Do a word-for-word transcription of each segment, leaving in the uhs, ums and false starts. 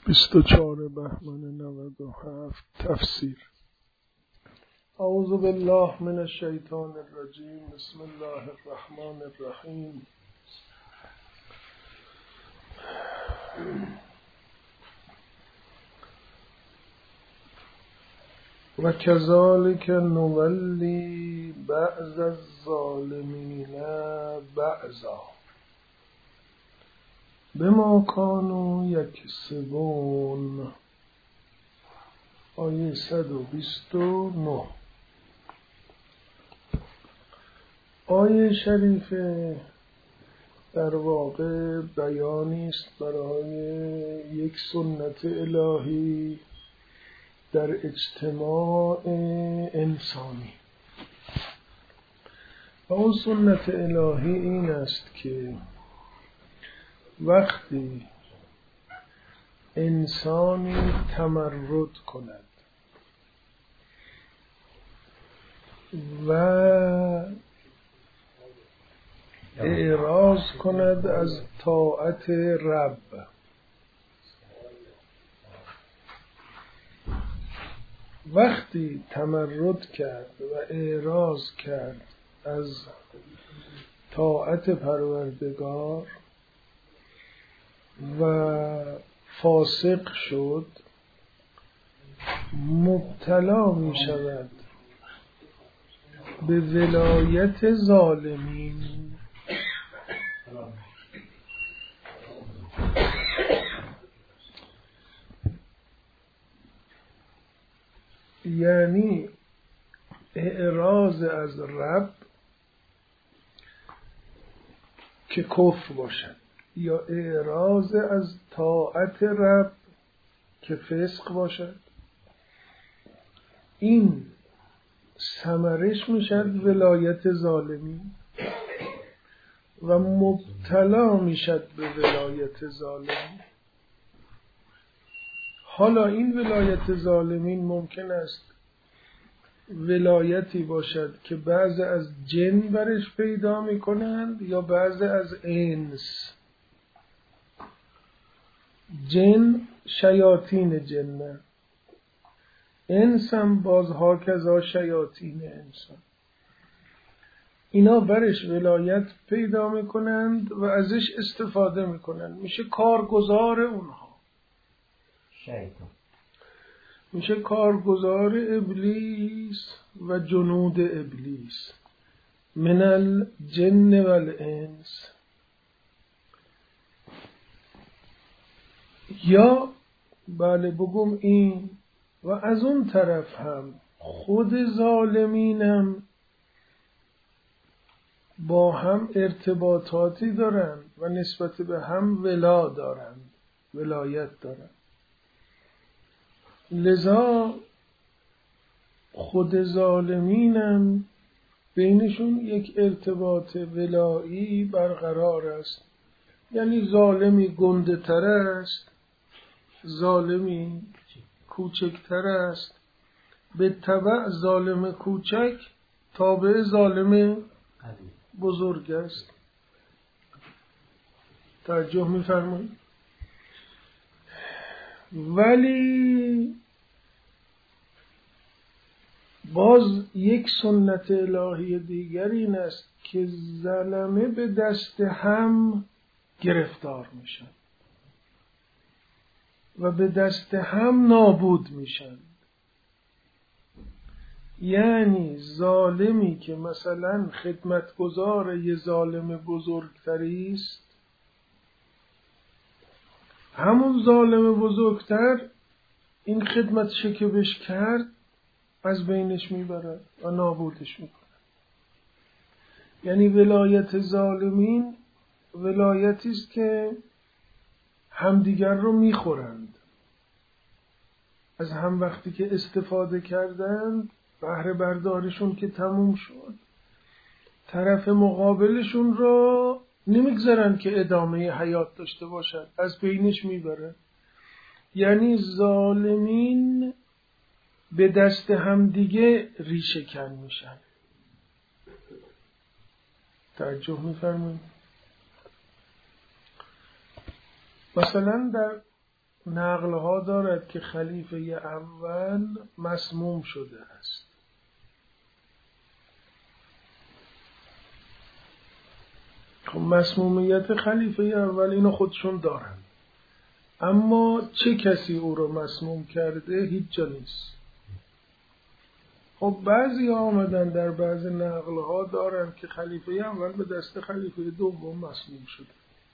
بیست و چهار بهمن نود و هفت تفسیر. اعوذ بالله من الشیطان الرجیم. بسم الله الرحمن الرحیم. و کذالک نولی بعض الظالمین بعضا بما کانوا یکسبون. آیه صد و بیست و نه. آیه شریفه در واقع بیانی است برای یک سنت الهی در اجتماع انسانی. و اون سنت الهی این است که وقتی انسانی تمرد کند و اعراض کند از طاعت رب، وقتی تمرد کرد و اعراض کرد از طاعت پروردگار و فاسق شد، مبتلا می شود به ولایت ظالمین. یعنی اعراض از رب که کفر باشد یا اعراض از طاعت رب که فسق باشد، این ثمرش میشد ولایت ظالمین و مبتلا میشد به ولایت ظالمین. حالا این ولایت ظالمین ممکن است ولایتی باشد که بعضی از جن برش پیدا میکنند یا بعضی از انس. جن شیاطین جنه، انس هم بازها کذا شیاطین انسان. اینا برش ولایت پیدا میکنند و ازش استفاده میکنند، میشه کارگزار اونها، شیطان میشه کارگزار ابلیس و جنود ابلیس من الجن و الانس. یا بله بگم این و از اون طرف هم خود ظالمینم با هم ارتباطاتی دارند و نسبت به هم ولا دارند، ولایت دارند. لذا خود ظالمینم بینشون یک ارتباط ولایی برقرار است. یعنی ظالمی گنده تر است، ظالمی کوچکتر است، به تبع ظالم کوچک تابع ظالم بزرگ است. توجه می‌فرمایید؟ ولی باز یک سنت الهی دیگر این است که ظلمه به دست هم گرفتار میشن و به دست هم نابود میشن. یعنی ظالمی که مثلا خدمتگزار یه ظالم بزرگتری است، همون ظالم بزرگتر این خدمتش که بهش کرد از بینش میبرد و نابودش میکنه. یعنی ولایت ظالمین ولایتی است که همدیگر رو میخورند. از هم وقتی که استفاده کردند، بهره بردارشون که تموم شد، طرف مقابلشون رو نمیگذارن که ادامه حیات داشته باشد، از بینش میبرن. یعنی ظالمین به دست هم دیگه ریشه کن میشن. توجه میفرمایید؟ مثلا در نقلها دارد که خلیفه اول مسموم شده است. خب مسمومیت خلیفه اول اینو خودشون دارن، اما چه کسی او رو مسموم کرده هیچ جا نیست. خب بعضی آمدن در بعضی نقلها دارن که خلیفه اول به دست خلیفه دوم مسموم شده،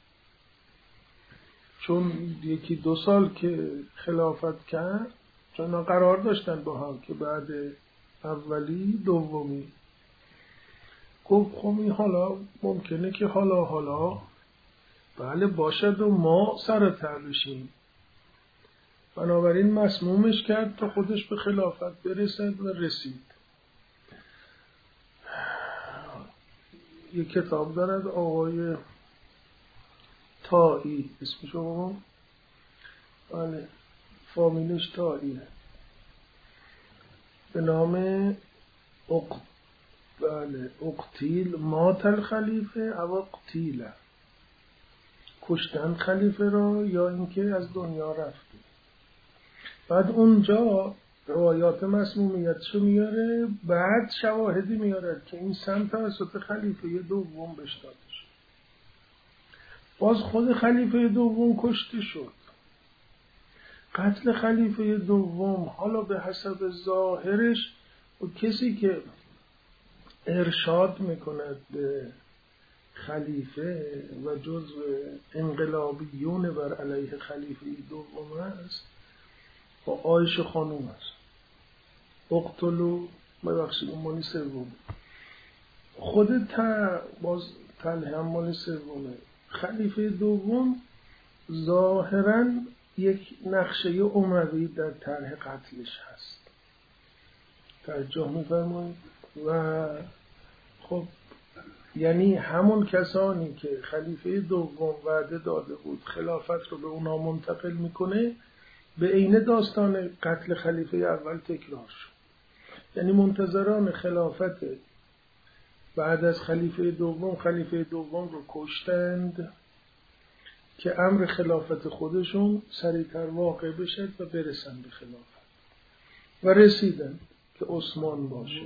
چون یکی دو سال که خلافت کرد، چون قرار داشتن با هم که بعد اولی دومی، گفت خب این حالا ممکنه که حالا حالا بله باشد و ما سرتر بشیم، بنابراین مسمومش کرد تا خودش به خلافت برسد و رسید. یک کتاب دارد آقای طائی، اسمشو بله فامیلش طائیه، به نام اق... بله اقتیل مات الخلیفه او اقتیل، کشتن خلیفه را یا اینکه از دنیا رفته. بعد اونجا روایات مسمومیتشو میاره، بعد شواهدی میاره که این سم توسط خلیفه دوم بهش داده شد. باز خود خلیفه دوم کشته شد. قتل خلیفه دوم حالا به حسب ظاهرش و کسی که ارشاد میکند به خلیفه و جزو انقلابیون بر علیه خلیفه دوم است و عایشه خانوم است. اقتلو ببخشید مالی سوم، خود تا باز طلحه هم مالی سومه. خلیفه دوم ظاهراً یک نقشه اموی در طرح قتلش هست، توجه می‌فرمایید. و خب یعنی همون کسانی که خلیفه دوم وعده داده بود خلافت رو به اونا منتقل میکنه، به عین داستان قتل خلیفه اول تکرار شد. یعنی منتظران خلافت بعد از خلیفه دوم خلیفه دوم رو کشتند که امر خلافت خودشون سریعتر واقع بشه و برسن به خلافت، و رسیدن که عثمان باشه.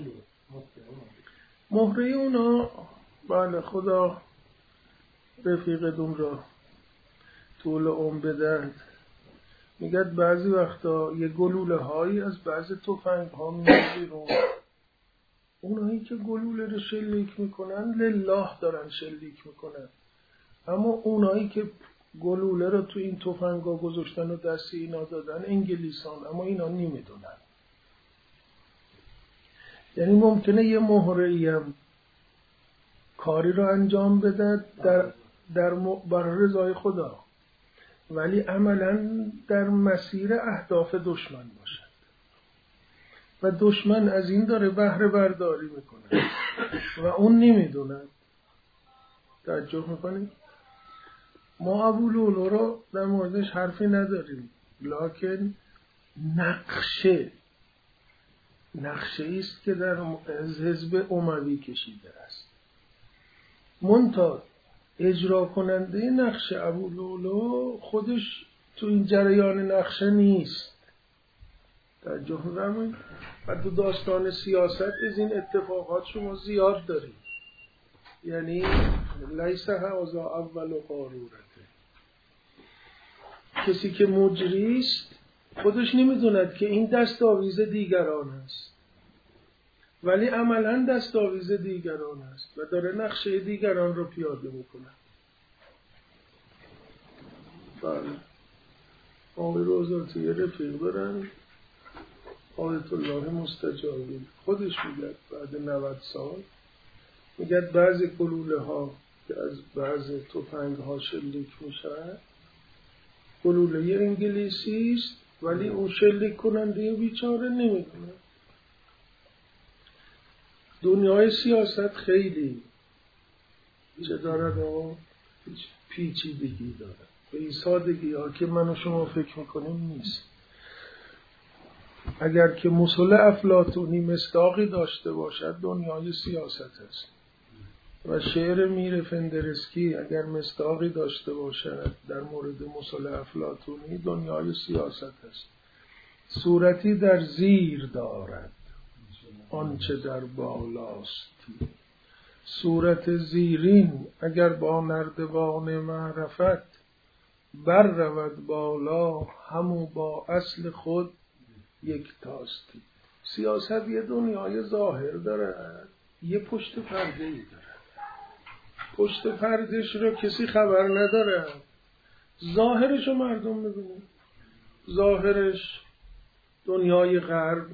مهره اونا بله خدا رفیقتون را طول عمر بدهد، میگد بعضی وقتا یه گلوله هایی از بعضی تفنگ ها میاد بیرون، اونایی که گلوله رو شلیک میکنن لله دارن شلیک میکنن، اما اونایی که گلوله رو تو این تفنگ ها گذاشتن و دستی اینا دادن انگلیسان، اما اینا نمیدونن. یعنی ممکنه یه مهره‌ای هم کاری رو انجام بده در در برای رضای خدا، ولی عملاً در مسیر اهداف دشمن باشد و دشمن از این داره بهره برداری میکنه و اون نمیدونه. توجه میکنید؟ ما ابو لولو رو در موردش حرفی نداریم، لکن نقشه نقشه است که در حزب اموی کشیده است. منتها اجرا کننده نقشه ابو لولو خودش تو این جریان نقشه نیست. توجه می‌فرمایید؟ و تو داستان سیاست از این اتفاقات شما زیاد دارید. یعنی لیس هذا اول قارورته، کسی که مجری است خودش نمیدوند که این دستاویز دیگران است، ولی عملاً دستاویز دیگران است و داره نقشه دیگران رو پیاده میکنه. بله آقای روزاتی یه رفیق دارن آیت الله مستجابی، خودش میگه بعد نود سال میگه بعضی گلوله ها که از بعضی تفنگ ها شلیک میشه گلوله انگلیسی است، ولی اون شلیک کننده بیچاره نمیدونه. دنیای سیاست خیلی چه دارد و پیچیدگی دارد، به این سادگی ها که من و شما فکر میکنیم نیست. اگر که مثل افلاطونی مصداقی داشته باشد دنیای سیاست است. و شعر میر فندرسکی اگر مصداقی داشته باشد در مورد مثل افلاطونی، دنیای سیاست است. صورتی در زیر دارد آنچه در بالاستی، صورت زیرین اگر با نردبان معرفت، بر رود بالا همو با اصل خود یک تاستی. سیاست یه دنیای ظاهر دارد، یه پشت پرده ای دارد. پشت پردهش رو کسی خبر نداره، ظاهرش رو مردم میبینه. ظاهرش دنیای غرب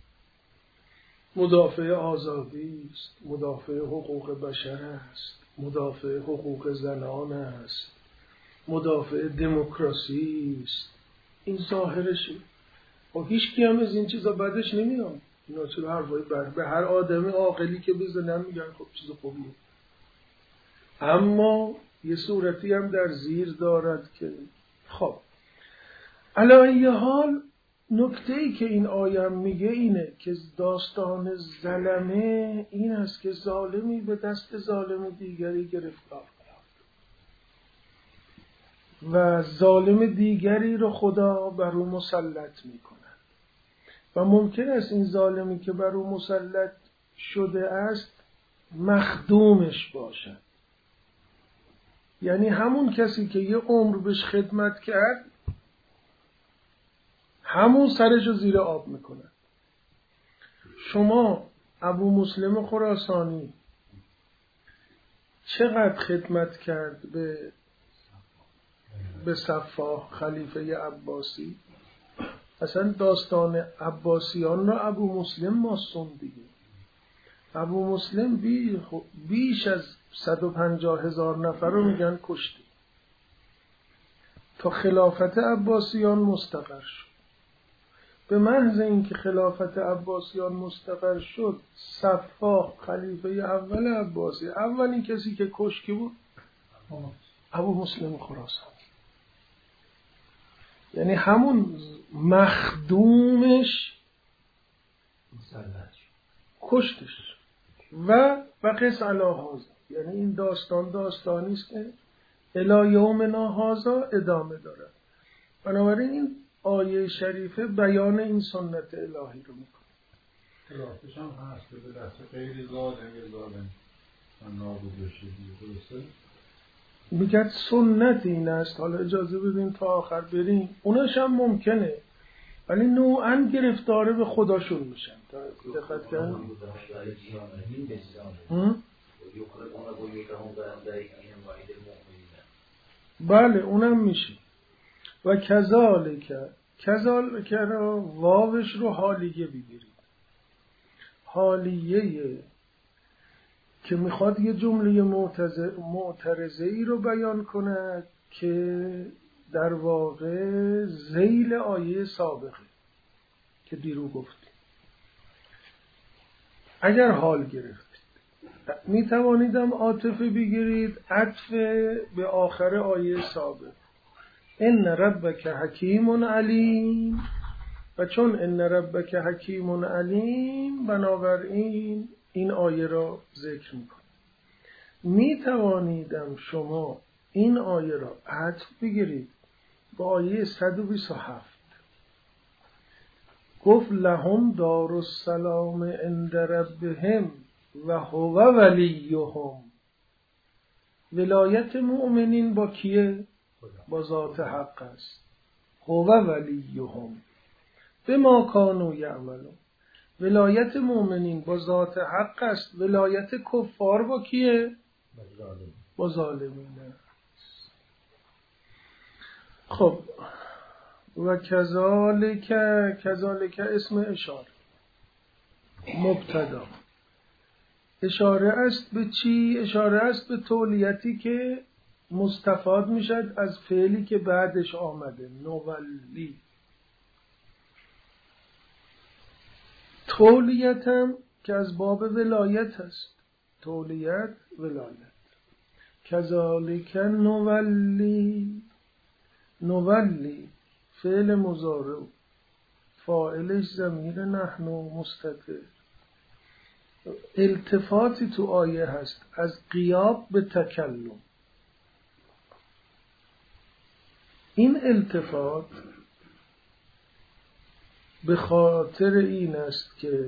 مدافع آزادی است، مدافع حقوق بشر است، مدافع حقوق زنان است، مدافع دموکراسی است. این ظاهرشه. و هیچ کی هم از این چیزا بدش نمیاد. اینا چرا حرفای بد؟ به هر آدمی عاقلی که بزنن میگن خب چیز خوبیه. اما یه صورتی هم در زیر دارد که خب علی ای حال نکته‌ای که این آیه میگه اینه که داستان ظلمه این است که ظالمی به دست ظالم دیگری گرفتار و ظالم دیگری رو خدا بر او مسلط میکند و ممکن است این ظالمی که بر او مسلط شده است مخدومش باشد. یعنی همون کسی که یه عمر بهش خدمت کرد همون سرشو زیر آب میکنه. شما ابو مسلم خراسانی چقدر خدمت کرد به به صفاح خلیفه عباسی؟ اصلا داستان عباسیان را ابو مسلم ماسون دیگه. ابو مسلم بی بیش از صد و پنجاه هزار نفر رو میگن کشته تا خلافت عباسیان مستقر شد. به محض اینکه خلافت عباسیان مستقر شد، صفاح خلیفه اول عباسی اولین کسی که کشکی بود ابو مسلم خراسانی. یعنی همون مخدومش کشتش و بقیس علی هذا. یعنی این داستان داستانی است که الی یومنا هذا ادامه داره. بنابراین این آیه شریفه بیان این سنت الهی رو میکنه. خلافش هم هست که به دست غیر ظالم یه ظالم نابود بشه دیگه، درسته؟ میگه سنت این است. حالا اجازه بدین تا آخر بریم. اونش هم ممکنه ولی نوعاً گرفتاره به خداشون میشن. دقت کردن؟ بله اونم میشه. و کذالک کذالک را واوش رو حالیه بگیرید. حالیه که میخواد یه جمله معترضه ای رو بیان کند که در واقع ذیل آیه سابقه که دیرو گفتیم. اگر حال گرفتید میتوانیدم عاطفه بگیرید عطف به آخر آیه سابق. ان ربک حکیم علیم. و چون ان ربک حکیم علیم بنابراین این آیه را ذکر میکنه. میتوانیدم شما این آیه را عطف بگیرید با آیه صد و بیست و هفت. گفت لهم دار السلام عند ربهم و هو ولیهم. ولایت مؤمنین با کیه؟ با ذات حق است. هو ولیهم بما کانوا یعملون. ولایت مؤمنین با ذات حق است. ولایت کفار با کیه؟ با ظالمین. خب و کذالک کذالک اسم اشاره مبتدا اشاره است به چی؟ اشاره است به تولیتی که مستفاد میشد از فعلی که بعدش آمده. نولی. تولیت هم که از باب ولایت است. تولیت ولایت. کذالک نولی. نولی فعل مضارع، فاعلش ضمیر نحن مستتر. التفاتی تو آیه هست از غیاب به تکلم. این التفات به خاطر این است که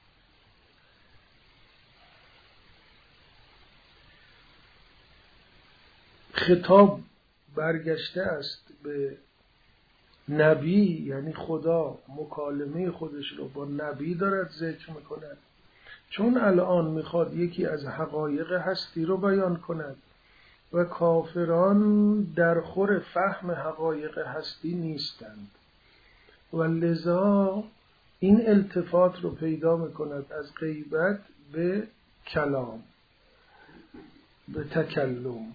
خطاب برگشته است به نبی، یعنی خدا مکالمه خودش رو با نبی دارد ذکر میکند، چون الان میخواد یکی از حقایق هستی رو بیان کند و کافران در خور فهم حقایق هستی نیستند و لذا این التفات رو پیدا میکند از غیبت به کلام، به تکلم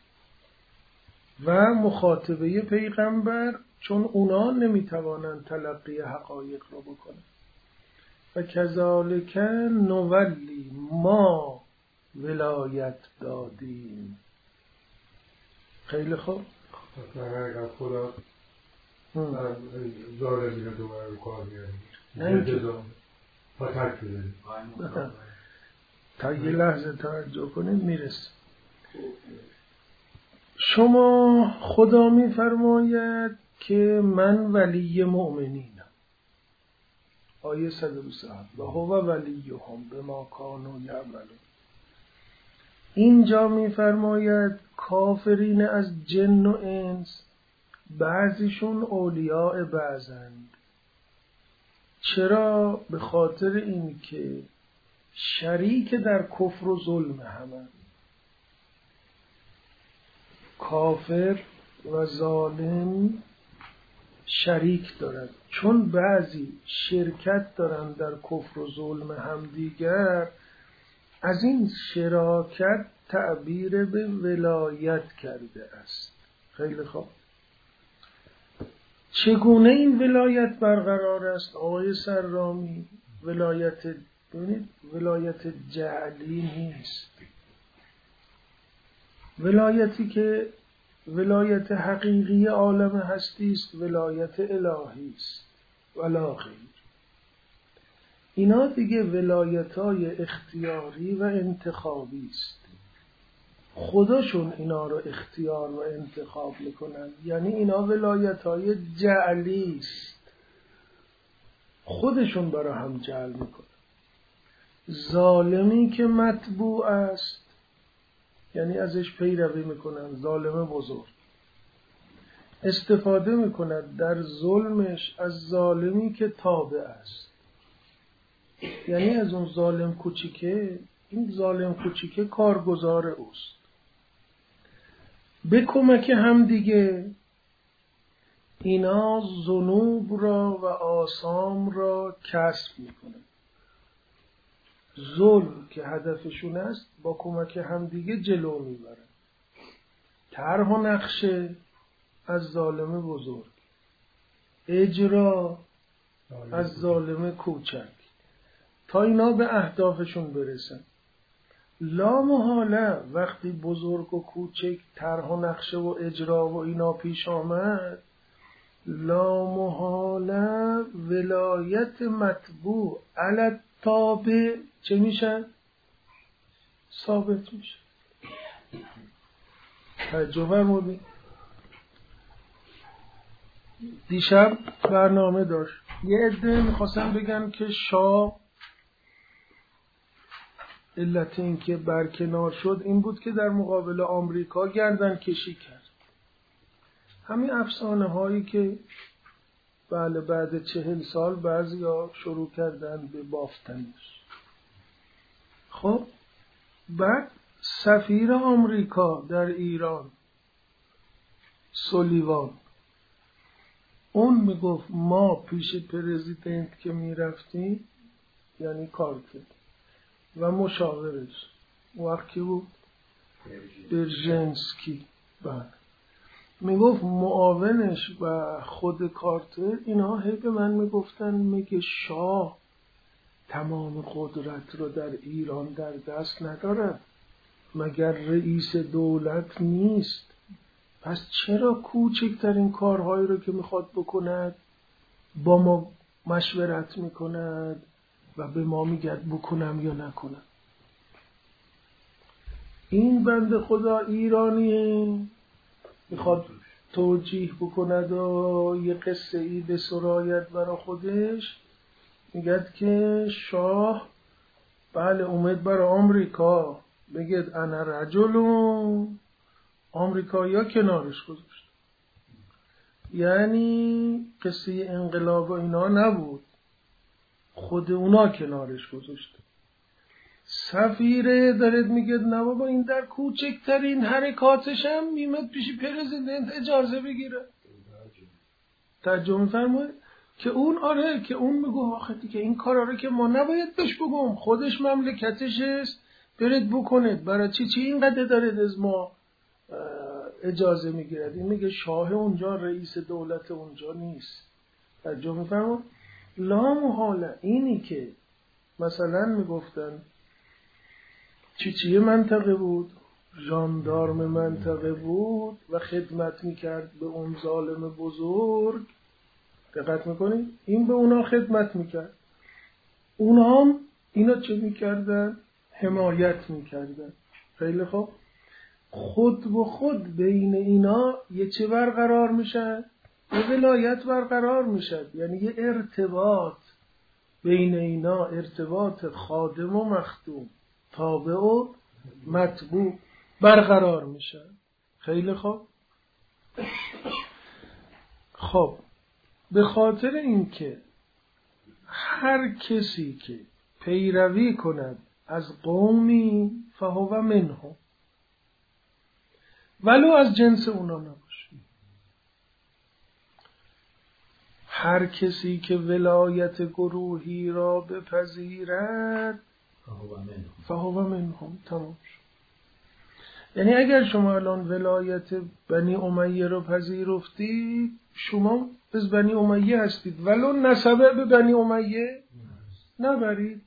و مخاطبه پیغمبر، چون اونا نمیتوانند تلقی حقایق رو بکنند. و کذالک نولی ما ولایت دادیم. خیلی خوب. اگر خدا ظالمی رو دوباره کار میاریم نه اینکه فتر کنیم تا یه لحظه توجه کنید میرسیم. شما خدا میفرماید که من ولی مؤمنینم. آیه صد و بیست و هفت و هو ولیهم بما کانوا یعملون. اینجا میفرماید کافرین از جن و انس بعضیشون اولیاء بعضند. چرا؟ به خاطر این که شریک در کفر و ظلم همند. کافر و ظالم شریک دارند، چون بعضی شرکت دارند در کفر و ظلم همدیگر، از این شراکت تعبیر به ولایت کرده است. خیلی خوب. چگونه این ولایت برقرار است آقای سرامی؟ ولایت ببینید ولایت جعلی نیست. ولایتی که ولایت حقیقی عالم هستی است ولایت الهی است ولا غیر. اینا دیگه ولایت‌های اختیاری و انتخابی است. خودشون اینا رو اختیار و انتخاب میکنن، یعنی اینا ولایت‌های جعلی است، خودشون برای هم جعل میکنن. ظالمی که متبوع است یعنی ازش پیروی میکنن، ظالم بزرگ استفاده میکند در ظلمش از ظالمی که تابع است، یعنی از اون ظالم کوچیکه این ظالم کوچیکه کارگزار اوست. به کمک هم دیگه اینا ذنوب را و آثام را کسب میکنن. ظلم که هدفشون است با کمک هم دیگه جلو میبرن. طرح و نقشه از ظالم بزرگ، اجرا از ظالم کوچک، تا اینا به اهدافشون برسن. لا محاله وقتی بزرگ و کوچک طرح و نقشه و اجرا و اینا پیش آمد، لا محاله ولایت مطبوع علی تابع چه میشه؟ ثابت میشه. توجه فرمودید؟ دیشب برنامه داشت یه عده میخواستن بگن که شاه علت این که برکنار شد این بود که در مقابل آمریکا گردن کشی کرد. همین افسانه هایی که بله بعد چهل سال بعضی ها شروع کردن به بافتنش. خب بعد سفیر آمریکا در ایران سولیوان اون میگفت ما پیش پرزیدنت که میرفتیم، یعنی کارتر و مشاورش وقتی بود برژنسکی، بعد میگفت معاونش و خود کارتر اینا هی به من میگفتن میگه شاه تمام قدرت رو در ایران در دست ندارد، مگر رئیس دولت نیست؟ پس چرا کوچکترین کارهایی رو که میخواد بکند با ما مشورت میکند، و به ما میگه بکنم یا نکنم. این بنده خدا ایرانیه، میخواد توجیه بکند و یه قصه ای به سرایت برا خودش، میگد که شاه بله اومد برا آمریکا بگید انا رجلون، آمریکایی‌ها کنارش گذاشت. یعنی قصه انقلاب و اینا نبود، خود اونا کنارش گذاشت. سفیره دارد میگه نه بابا این در کوچکترین حرکاتش هم میمد پیش پرزیدنت اجازه بگیره. ترجمه فرمایید که اون آره که اون میگه آخه دیگه این کارا رو که ما نباید بهش بگم، خودش مملکتش است، برید بکنید، برای چی چی اینقدر دارید از ما اجازه میگیرد. این میگه شاه اونجا رئیس دولت اونجا نیست. ترجمه فرمایید لا محاله اینی که مثلا میگفتن چی چی منطقه بود، ژاندارم منطقه بود و خدمت میکرد به اون ظالم بزرگ. دقت میکنید این به اونا خدمت میکرد، اونا هم اینا چه میکردن؟ حمایت میکردن. خیلی خوب، خود و خود بین اینا یه چه برقرار میشن؟ یه ولایت برقرار میشد، یعنی یه ارتباط بین اینا، ارتباط خادم و مخدوم، تابع و متبوع برقرار میشه. خیلی خوب. خب به خاطر اینکه هر کسی که پیروی کند از قومی فهو منهم، ولو از جنس اونا نباشه، هر کسی که ولایت گروهی را بپذیرد فهو منهم، تمام شد. یعنی اگر شما الان ولایت بنی امیه رو پذیرفتید، شما از بنی امیه هستید، ولو نسبه به بنی امیه نبرید،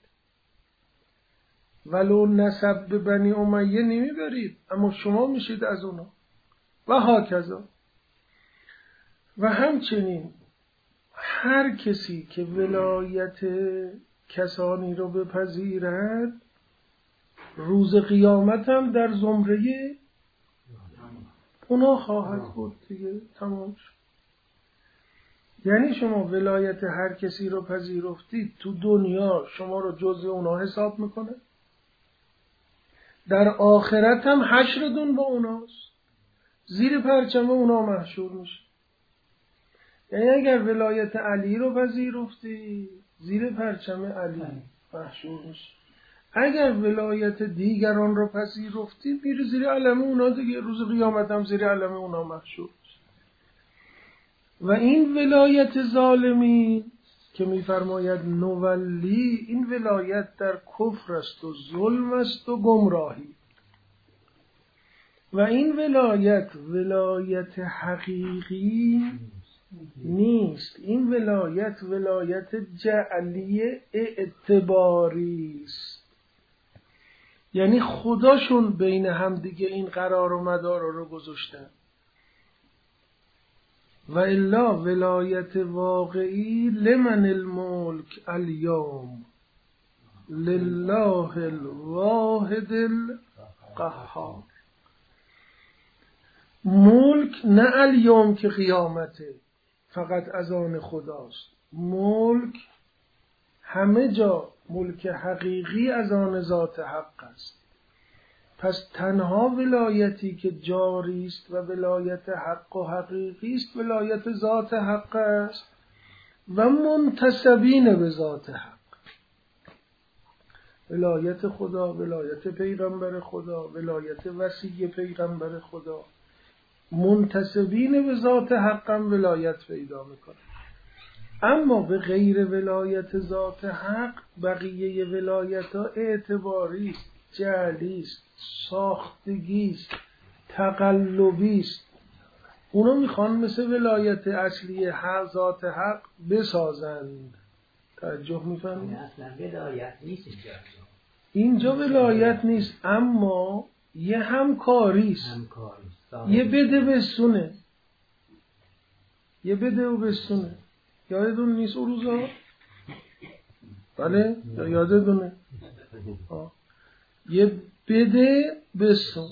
ولو نسب به بنی امیه نمیبرید، اما شما میشید از اونا و هاکذا. و همچنین هر کسی که ولایت کسانی رو بپذیرد روز قیامت هم در زمره اونا خواهد بود دیگه، تمام شد. یعنی شما ولایت هر کسی رو پذیرفتید، تو دنیا شما رو جزء اونا حساب میکنه، در آخرت هم حشردون با اوناست، زیر پرچم اونا محشور میشه. یعنی اگر ولایت علی رو پذیرفتی زیر پرچم علی محشور میشه، اگر ولایت دیگران رو پذیرفتی میره زیر علم اونا دیگه، روز قیامت هم زیر علم اونا محشور میشه. و این ولایت ظالمی که میفرماید نولی، این ولایت در کفر است و ظلم است و گمراهی. و این ولایت ولایت حقیقی نیست، این ولایت ولایت جعلی اعتباری است. یعنی خداشون بین هم دیگه این قرار و مدار رو گذاشتن. و الا ولایت واقعی لمن الملک الیوم لله الواحد القهار. ملک نه الیوم که قیامته، فقط از آن خداست. ملک همه جا ملک حقیقی از آن ذات حق است. پس تنها ولایتی که جاری است و ولایت حق و حقیقی است ولایت ذات حق است و منتسبین به ذات حق. ولایت خدا، ولایت پیغمبر خدا، ولایت وصی پیغمبر خدا، منتسبین به ذات حق هم ولایت پیدا میکنه. اما به غیر ولایت ذات حق بقیه ولایت ها اعتباری است، جعلی است، ساختگی است، تقلبی است. اونا میخوان مثل ولایت اصلی حق ذات حق بسازند. توجه میفهمید؟ اصلا ولایت نیست اینجا. اینجا ولایت نیست، اما یه همکاری است. همکاری. یه بده بسونه، یه بده و بسونه. یادتون نیست اون روزا بله یادتونه یه بده بسون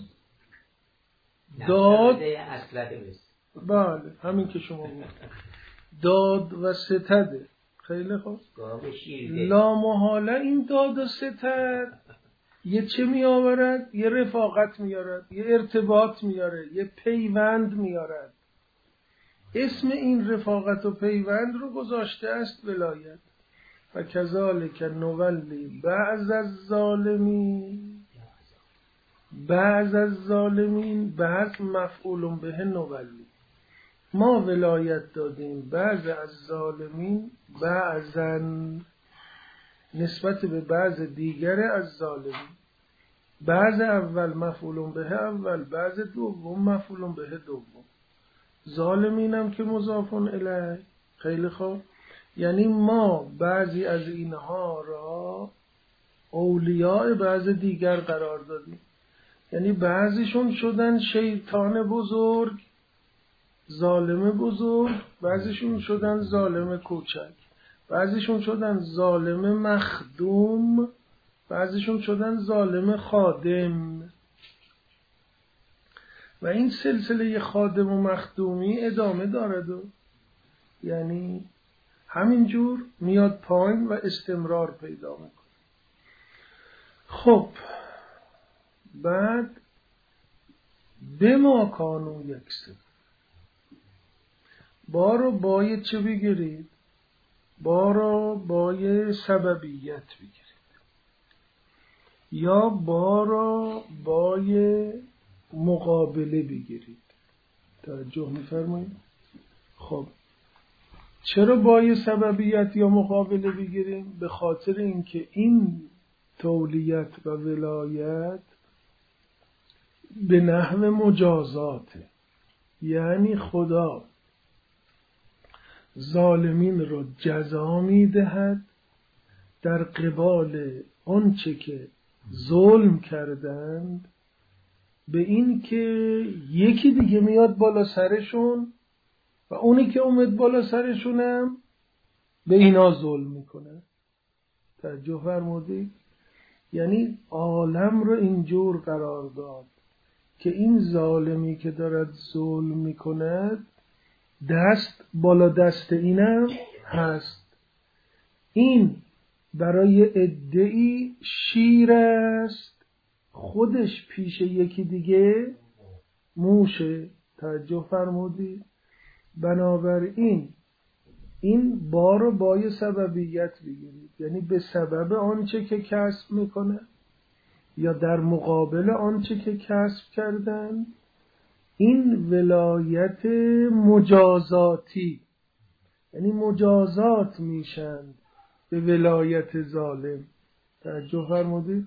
داد بله همین که شما بود داد و ستده خیلی خوب لا محاله این داد و ستد یه چه می آورد؟ یه رفاقت می آورد یه ارتباط می آورد یه پیوند می آورد. اسم این رفاقت و پیوند رو گذاشته است ولایت. و کذالک نولی بعض از ظالمین بعض از ظالمین بعض مفعول به نولی ما ولایت دادیم بعض از ظالمین بعضن نسبت به بعض دیگر از ظالمین بعض اول مفعول به اول بعض دوم مفعول به دوم ظالمین هم که مضافون الیه خیلی خوب یعنی ما بعضی از اینها را اولیاء بعض دیگر قرار دادیم یعنی بعضیشون شدن شیطان بزرگ ظالم بزرگ بعضیشون شدن ظالم کوچک بعضیشون شدن ظالم مخدوم بعضیشون شدن ظالم خادم و این سلسله خادم و مخدومی ادامه دارد و یعنی همینجور میاد پایین و استمرار پیدا میکنه. خب بعد به ما کانو یکسه با رو بای چه بگیرید؟ با رو بای سببیت بگیرید یا با رو بای مقابله بگیرید. توجه می‌فرمایید؟ خب چرا بای سببیت یا مقابله بگیریم؟ به خاطر اینکه این تولیت و ولایت به نحو مجازاته یعنی خدا ظالمین رو جزا میدهد در قبال آنچه که ظلم کردند به این که یکی دیگه میاد بالا سرشون و اونی که اومد بالا سرشونم به اینا ظلم میکنه. توجه فرمودید؟ یعنی عالم رو اینجور قرار داد که این ظالمی که دارد ظلم میکند دست بالا دست اینم هست. این برای عده‌ای شیر است خودش پیش یکی دیگه موشه. توجه فرمودید؟ بنابراین این با رو بای سببیت بگیرید یعنی به سبب آنچه که کسب میکنه یا در مقابل آنچه که کسب کردن این ولایت مجازاتی یعنی مجازات میشن به ولایت ظالم. توجه فرمودید؟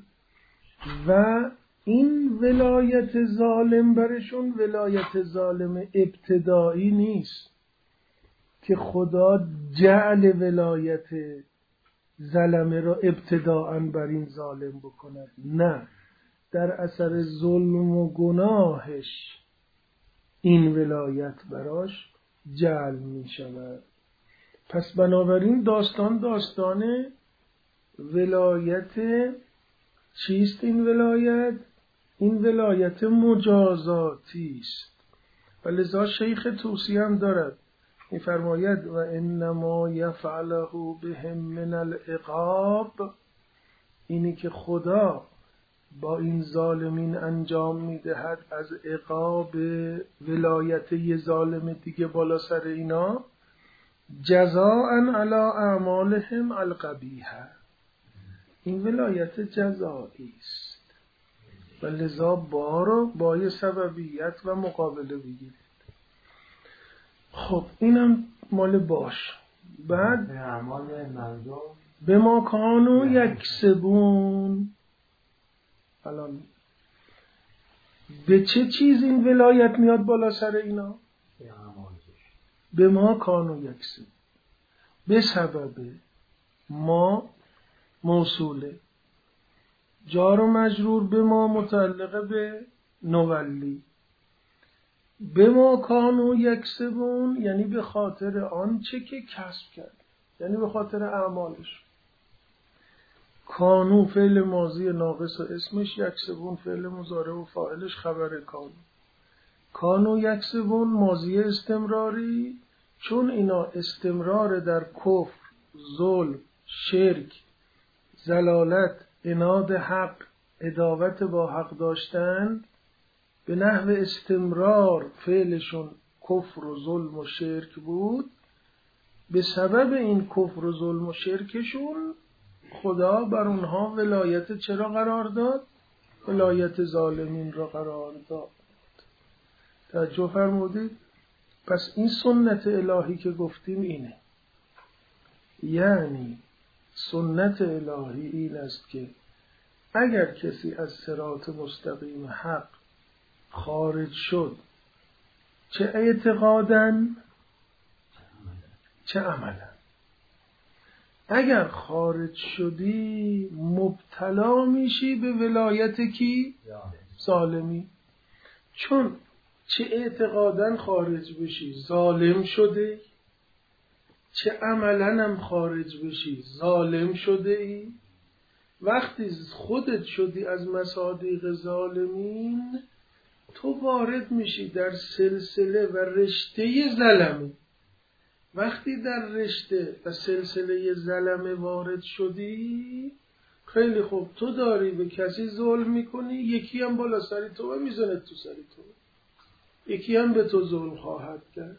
و این ولایت ظالم برشون ولایت ظالم ابتدایی نیست که خدا جعل ولایت ظلمه را ابتداءً بر این ظالم بکند، نه، در اثر ظلم و گناهش این ولایت براش جعل می شود. پس بنابراین داستان داستان ولایت چیست؟ این ولایت این ولایت مجازاتی است و لذا شیخ توسی هم دارد می‌فرماید و انما یفعله بهم من العقاب، اینی که خدا با این ظالمین انجام میدهد از عقاب ولایت یه ظالم دیگه بالا سر اینا، جزاء علی اعمالهم القبیحه، این ولایت جزایی است و لذا بارو با سببیت و مقابله بگیرید. خب اینم مال باش. بعد به اعمال مردم به ما کانو یکسبون، الان به چه چیز این ولایت میاد بالا سر اینا؟ به اعمالش. به ما کانو یکسبون، به سبب ما موصوله، جار و مجرور به ما متعلق به نولی، به ما کانو یکسبون یعنی به خاطر آنچه که کسب کرد، یعنی به خاطر اعمالش. کانو فعل ماضی ناقص و اسمش، یک سوم فعل مضارع و فاعلش خبر کانو. کانو یک سوم ماضی استمراری، چون اینا استمرار در کفر، ظلم، شرک، ضلالت، عناد حق، عداوت با حق داشتند، به نحو استمرار فعلشون کفر و ظلم و شرک بود. به سبب این کفر و ظلم و شرکشون خدا بر اونها ولایت چرا قرار داد؟ ولایت ظالمین را قرار داد. توجه فرمودید؟ پس این سنت الهی که گفتیم اینه، یعنی سنت الهی این است که اگر کسی از صراط مستقیم حق خارج شد، چه اعتقاداً چه عملاً، اگر خارج شدی مبتلا میشی به ولایت کی؟ ظالمی. چون چه اعتقاداً خارج بشی ظالم شده، چه عملاً هم خارج بشی ظالم شده ای. وقتی خودت شدی از مصادیق ظالمین، تو وارد میشی در سلسله و رشته ظلمی. وقتی در رشته و سلسله ظلم وارد شدی، خیلی خوب، تو داری به کسی ظلم میکنی، یکی هم بالا سری تو میزنه تو سری تو، یکی هم به تو ظلم خواهد کرد.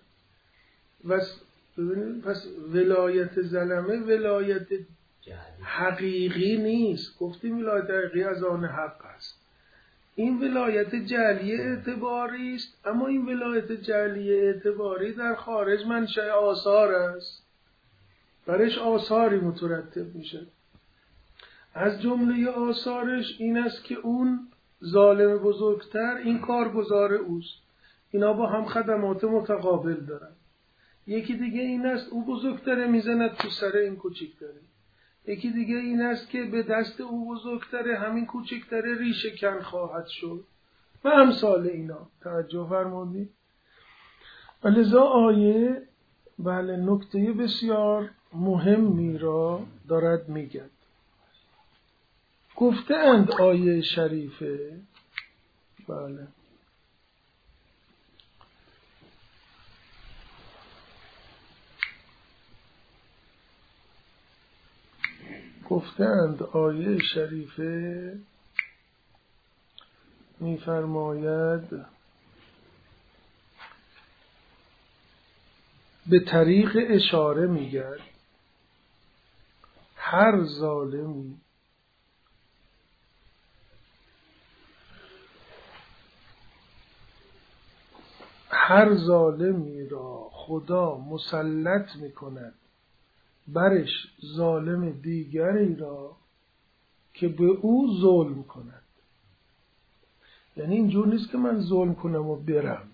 پس ولایت ظلمه ولایت حقیقی نیست. گفتیم ولایت حقیقی از آن حق است. این ولایت جعلی اعتباری است، اما این ولایت جعلی اعتباری در خارج منشأ آثار است، برش آثاری مترتب میشه. از جمله آثارش این است که اون ظالم بزرگتر این کارگزار اوست، اینا با هم خدمات متقابل دارن. یکی دیگه این است او بزرگتره میزند تو سر این کوچکتره، یکی دیگه این است که به دست او بزرگتره همین کوچکتره ریشه کن خواهد شد و امثال اینا. توجه فرمودید؟ لذا آیه بله نکته بسیار مهمی را دارد میگد. گفته اند آیه شریفه بله گفتند آیه شریفه می‌فرماید به طریق اشاره میگرد هر ظالمی هر ظالمی را خدا مسلط میکند برش ظالم دیگری را که به او ظلم کند. یعنی اینجور نیست که من ظلم کنم و برم،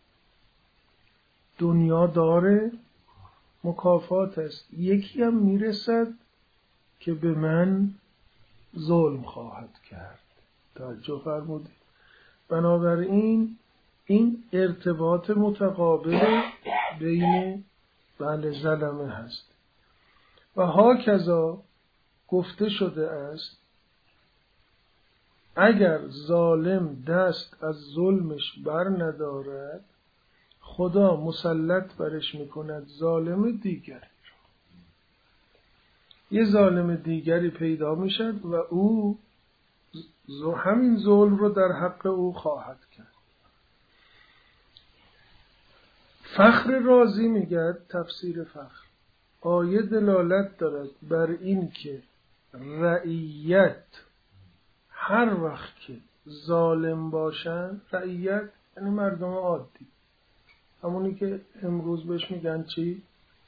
دنیا داره مکافات است، یکی هم میرسد که به من ظلم خواهد کرد. توجه فرمودید؟ بنابراین این ارتباط متقابل بین بله ظلمه هست. و هاکذا گفته شده است اگر ظالم دست از ظلمش بر ندارد، خدا مسلط برش میکند ظالم دیگری را. یه ظالم دیگری پیدا میشد و او همین ظلم رو در حق او خواهد کرد. فخر رازی میگه تفسیر فخر، آیه دلالت دارد بر این که رعیت هر وقت که ظالم باشن، رعیت یعنی مردم عادی، همونی که امروز بهش میگن چی؟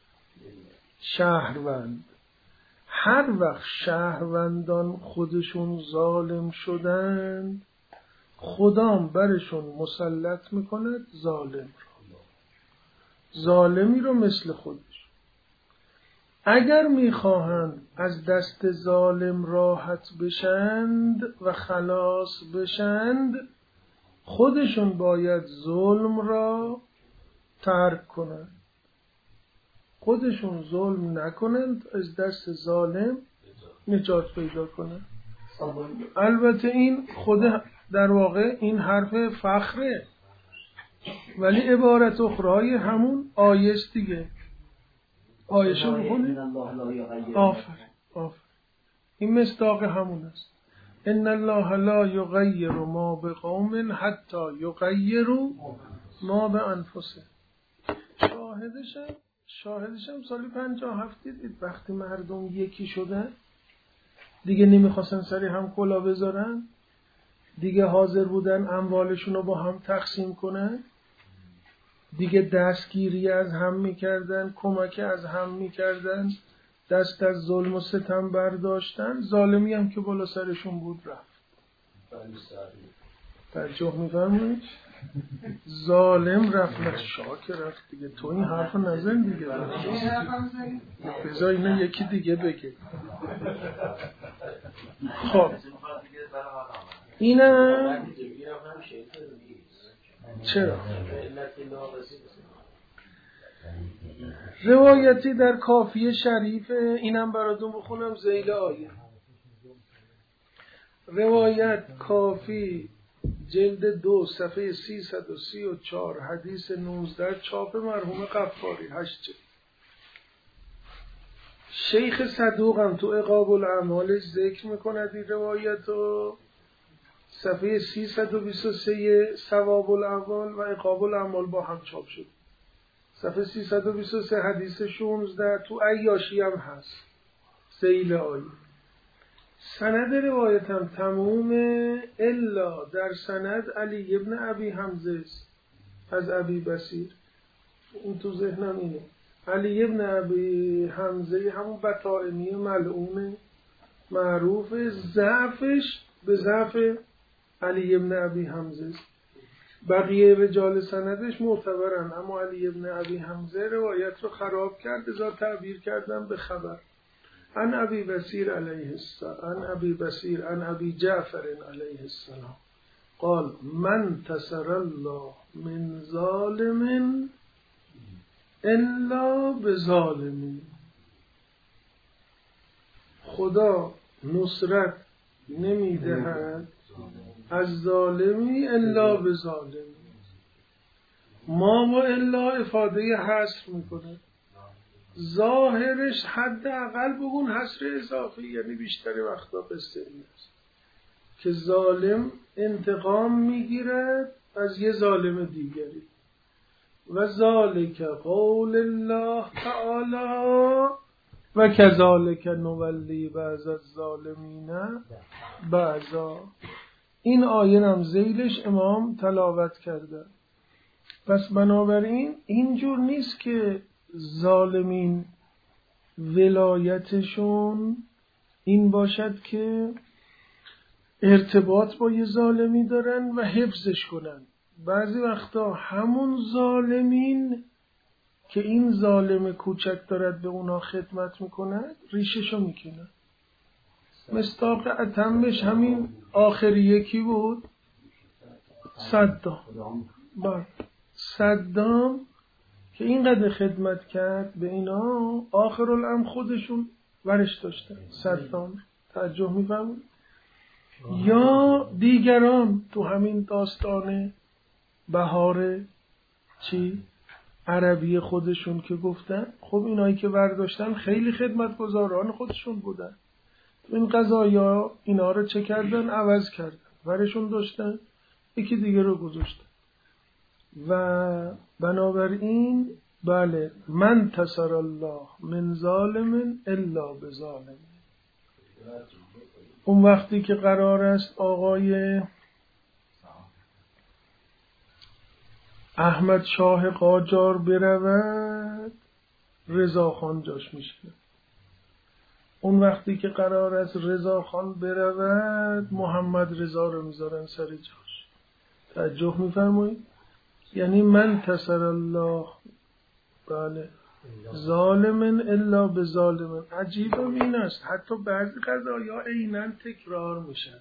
شهروند. هر وقت شهروندان خودشون ظالم شدن، خدام برشون مسلط میکند ظالم رو، ظالمی رو مثل خودش. اگر میخواهند از دست ظالم راحت بشند و خلاص بشند، خودشون باید ظلم را ترک کنند، خودشون ظلم نکنند، از دست ظالم نجات پیدا کنه. البته این خود در واقع این حرف فخره، ولی عبارت اخرای همون آیست دیگه. آیشو بخونی؟ آفر آفر این مصداق همون است. ان الله لا یغیر ما بقوم حتی یغیروا ما بانفسهم. شاهدشم شاهدشم سالی پنجاه هفت دید وقتی مردم یکی شدن دیگه نمیخواستن سری هم کلا بذارن، دیگه حاضر بودن اموالشون رو با هم تقسیم کنن، دیگه دستگیری از هم میکردن، کمک از هم میکردن، دست از ظلم و ستم برداشتن. ظالمی هم که بالا سرشون بود رفت. توجه میفرمایید؟ ظالم رفت نه شاک رفت دیگه. تو این حرف نزن دیگه، بذار اینا یکی دیگه بگه. خب اینم چرا روایتی در کافیه شریف، اینم براتون بخونم ذیل آیه. روایت کافی جلد دو صفحه سیصد و سی و چهار حدیث نوزده چاپ مرحوم قفاری هشت جلد. شیخ صدوقم تو عقاب الاعمالش ذکر میکند این روایت رو، صفحه سیصد و بیست و سه ثواب الاعمال و عقاب الاعمال با هم چاپ شد. صفحه سیصد و بیست و سه حدیث شانزده تو عیاشی هم هست ذیل آیه. سند روایت هم تموم الا در سند علی ابن ابی حمزه است از ابی بصیر. این تو ذهنم اینه. علی ابن ابی حمزه همون بطائنی ملعون معروف، ضعفش به ضعف علی ابن ابی حمزه است. بقیه رجال سندش معتبرن، اما علی ابن ابی حمزه روایت رو خراب کرد، ازا تعبیر کردن به خبر. عن ابی بصیر علیه السلام عن ابی بصیر عن ابی جعفر علیه السلام قال من تسر الله من ظالم الا بظالمی. خدا نصرت نمیدهد از ظالمی الا بظالمی. ما و الا افاده حصر میکنه، ظاهرش حد اقل بگون حصر اضافی، یعنی بیشتر وقتا قصه این است که ظالم انتقام میگیرد از یه ظالم دیگری. و ذالک قول الله تعالی و کذالک نولی بعض الظالمین بعضا. این آیه هم ذیلش امام تلاوت کرده. پس بنابراین اینجور نیست که ظالمین ولایتشون این باشد که ارتباط با یه ظالمی دارن و حفظش کنن. بعضی وقتا همون ظالمین که این ظالم کوچک دارد به اونا خدمت میکند ریششو میکنه. مصداق اتمش همین آخری یکی بود، صدام. با صدام که اینقدر خدمت کرد به اینا، آخر الامر خودشون ورش داشتن. صدام توجه میفهمون. یا دیگران تو همین داستان بهار چی عربی خودشون که گفتن، خب اینایی که برداشتن خیلی خدمتگزاران خودشون بودن. تو این قضایا اینا رو چه کردن؟ عوض کردن، ورشون داشتن یکی دیگه رو گذاشتن. و بنابراین بله من تسر الله من ظالم الا بظالم. اون وقتی که قرار است آقای احمد شاه قاجار برود، رضا خان جاش میشه. اون وقتی که قرار است رضا خان برود، محمد رضا رو میذارن سر جاش. توجه میفرمایید؟ یعنی من تسر الله بله ظالمن الا بظالمن. عجیبم این است حتی بعضی قضایا عیناً تکرار میشن.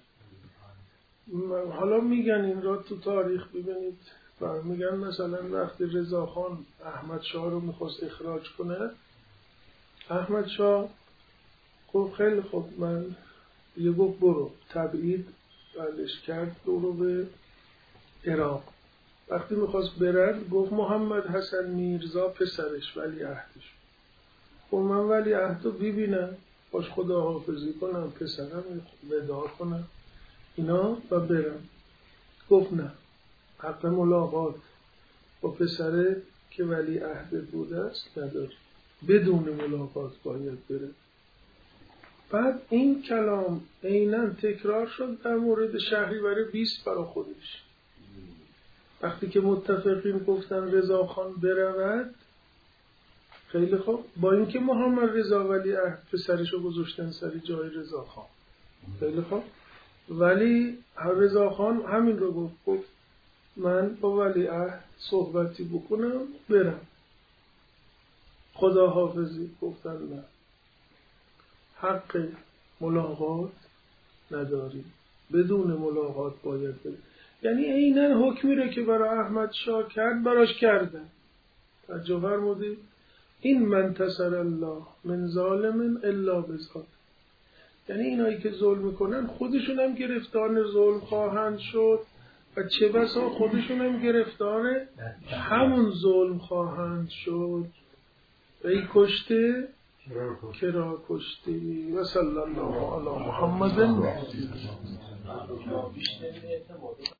حالا میگن این را تو تاریخ ببینید، میگن مثلا وقتی رضا خان احمد شاه رو میخواست اخراج کنه، احمد شاه گفت خیلی خوب، من یه گفت برو تبعید بلش کرد برو به عراق. وقتی میخواست برد گفت محمد حسن میرزا پسرش ولی عهدش، گفت من ولی عهدو ببینم باش خدا حافظی کنم پسرم وداع کنم اینا و برم. گفت نه، حق ملاقات با پسره که ولی عهد بوده است نداری، بدون ملاقات باید بره. بعد این کلام عیناً تکرار شد در مورد شهریور بیست برای خودش. وقتی که متفقین گفتن رضاخان برود، خیلی خوب، با اینکه محمد رضا ولی عهد پسرشو گذاشتن سری جای رضاخان، خیلی خوب، ولی رضاخان همین رو گفت، گفت من با ولی عهد صحبتی بکنم برم. خدا حافظی گفتن نه، حق ملاقات نداری، بدون ملاقات باید بره. یعنی عیناً حکمی رو که برای احمد شاه کرد براش کردن. توجه فرمودید؟ این من تصر الله من ظالم الا بزاد، یعنی اینایی که ظلم میکنن خودشون هم گرفتار ظلم خواهند شد و چه بسا خودشون هم گرفتار همون ظلم خواهند شد. ای کشته کرا کشتی و صلی الله علی محمد.